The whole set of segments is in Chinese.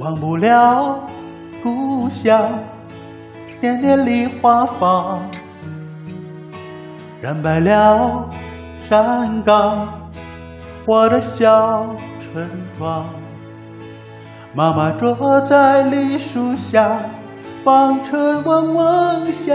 忘不了故乡，年年梨花放，染白了山岗，我的小村庄。妈妈坐在梨树下，纺车嗡嗡响。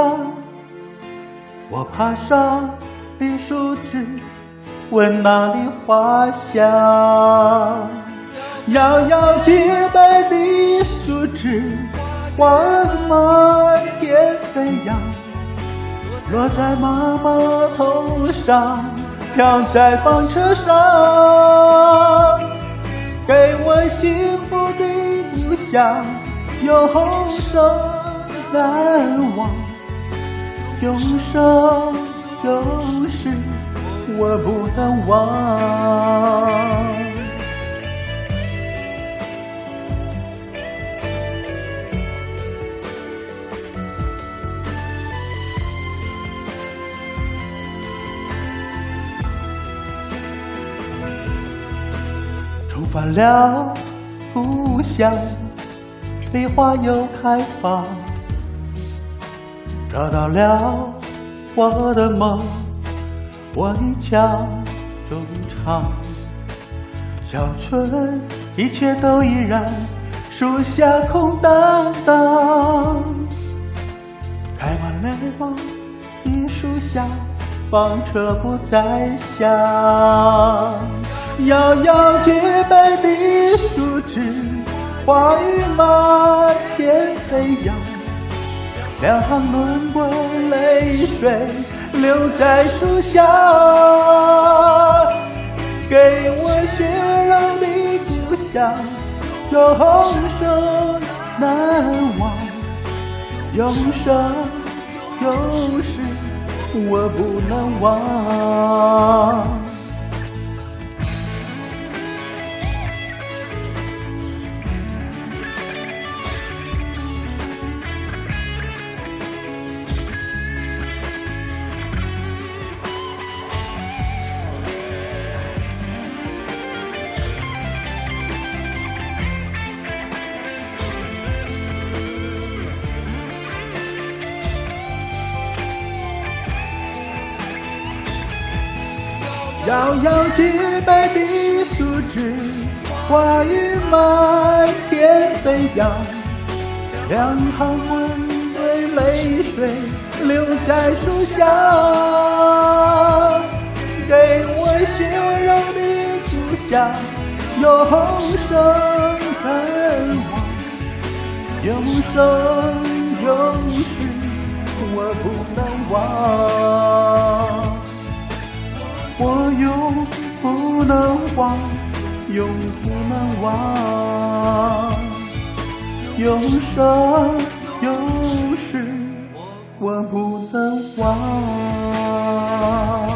我爬上梨树枝，闻那梨花香。摇摇几杯梨树枝，花儿满天飞扬，落在妈妈头上，飘在纺车上，给我幸福的故乡，永生难忘，永生就是我不能忘。重返了故乡，梨花又开放，找到了我的梦，我的家中唱。小村一切都依然，树下空荡荡，开满泪光的树下，纺车不再响。摇摇几杯梨树枝，花雨满天飞扬，两行轮过泪水，流在树下，给我血肉的故乡，永生难忘，永生就是我不能忘。摇摇几杯的树枝，花雨满天飞扬，两行温润泪水流在树下，给我血肉的故乡，永生难忘，永生永世我不能忘。我永不能忘，永不能忘，永生永世我不能忘。